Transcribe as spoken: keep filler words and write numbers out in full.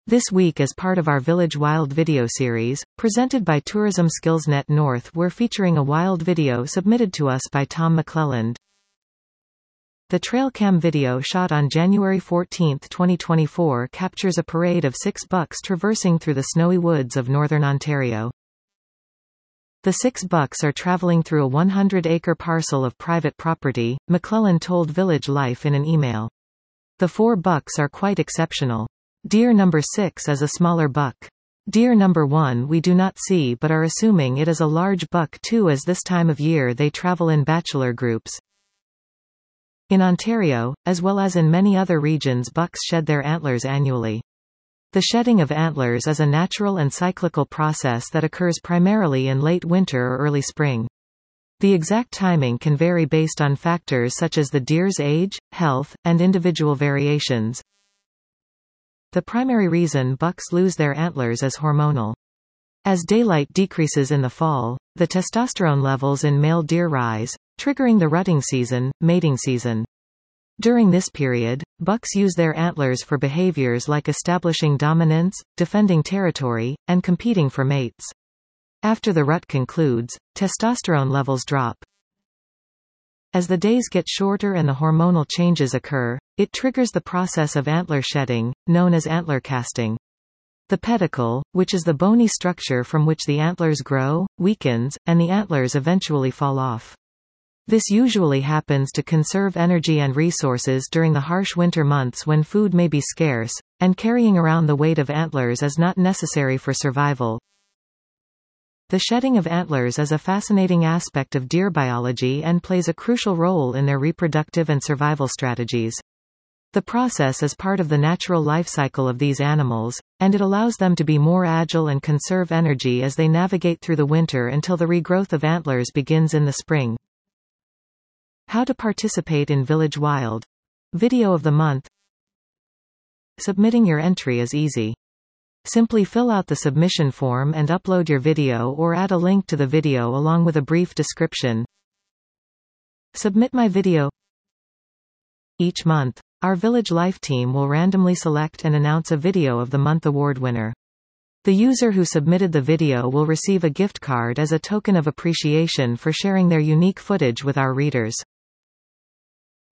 This week, as part of our Village Wild video series, presented by Tourism SkillsNet North, we're featuring a wild video submitted to us by Tom McClelland. The trail cam video shot on January fourteenth twenty twenty-four captures a parade of six bucks traversing through the snowy woods of northern Ontario. The six bucks are traveling through a one hundred acre parcel of private property, McClelland told Village Life in an email. The four bucks are quite exceptional. Deer number six is a smaller buck. Deer number one we do not see but are assuming it is a large buck too, as this time of year they travel in bachelor groups. In Ontario, as well as in many other regions, bucks shed their antlers annually. The shedding of antlers is a natural and cyclical process that occurs primarily in late winter or early spring. The exact timing can vary based on factors such as the deer's age, health, and individual variations. The primary reason bucks lose their antlers is hormonal. As daylight decreases in the fall, the testosterone levels in male deer rise, triggering the rutting season, mating season. During this period, bucks use their antlers for behaviors like establishing dominance, defending territory, and competing for mates. After the rut concludes, testosterone levels drop. As the days get shorter and the hormonal changes occur, it triggers the process of antler shedding, known as antler casting. The pedicle, which is the bony structure from which the antlers grow, weakens, and the antlers eventually fall off. This usually happens to conserve energy and resources during the harsh winter months when food may be scarce, and carrying around the weight of antlers is not necessary for survival. The shedding of antlers is a fascinating aspect of deer biology and plays a crucial role in their reproductive and survival strategies. The process is part of the natural life cycle of these animals, and it allows them to be more agile and conserve energy as they navigate through the winter until the regrowth of antlers begins in the spring. How to participate in Village Wild. Video of the month. Submitting your entry is easy. Simply fill out the submission form and upload your video or add a link to the video along with a brief description. Submit my video. Each month, our Village Life team will randomly select and announce a Video of the Month award winner. The user who submitted the video will receive a gift card as a token of appreciation for sharing their unique footage with our readers.